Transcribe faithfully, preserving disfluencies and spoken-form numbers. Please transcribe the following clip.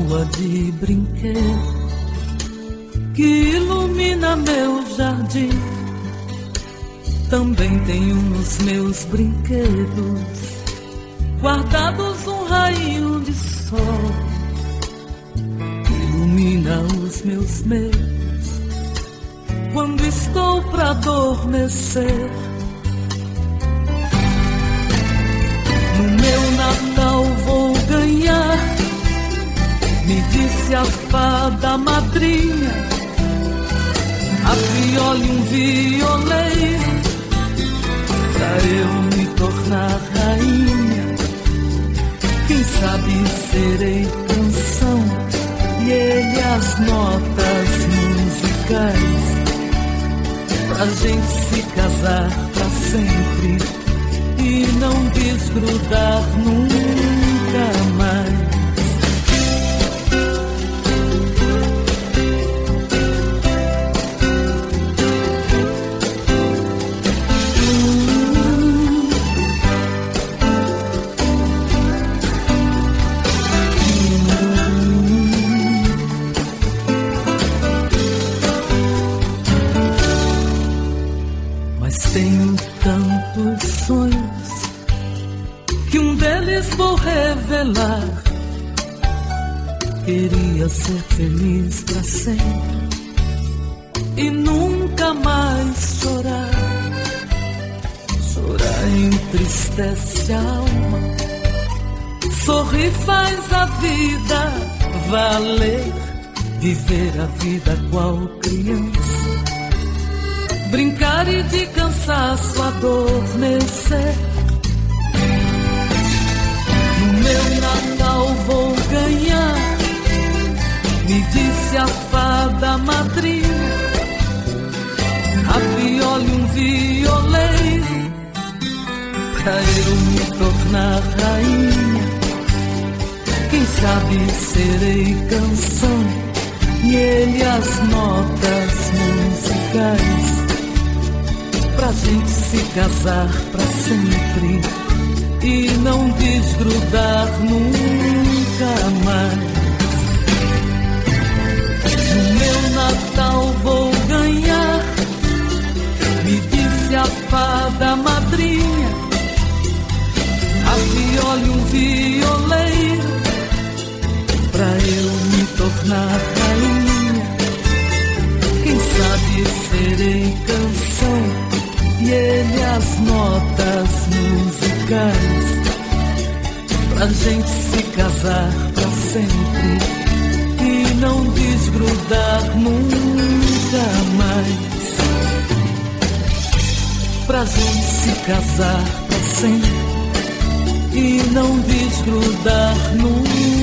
lua de brinquedo que ilumina meu jardim. Também tenho nos meus brinquedos guardados um raio de sol que ilumina os meus medos quando estou pra adormecer. No meu Natal vou ganhar, me disse a fada madrinha, a viola e um violeiro, pra eu me tornar rainha. Quem sabe serei canção e ele as notas musicais, pra gente se casar pra sempre e não desgrudar nunca mais. Tenho tantos sonhos que um deles vou revelar. Queria ser feliz pra sempre e nunca mais chorar. Chorar entristece a alma, sorrir faz a vida valer. Viver a vida qual criança, brincar e de cansaço adormecer. No meu Natal vou ganhar, me disse a fada madrinha, a viola e um violeiro, pra eu me tornar rainha. Quem sabe serei canção e ele as notas musicais, pra gente se casar pra sempre e não desgrudar nunca mais. No meu Natal vou ganhar, me disse a fada madrinha, a viola e um violeiro, pra eu me tornar rainha. Quem sabe serei canção e ele as notas musicais, pra gente se casar pra sempre e não desgrudar nunca mais. Pra gente se casar pra sempre e não desgrudar nunca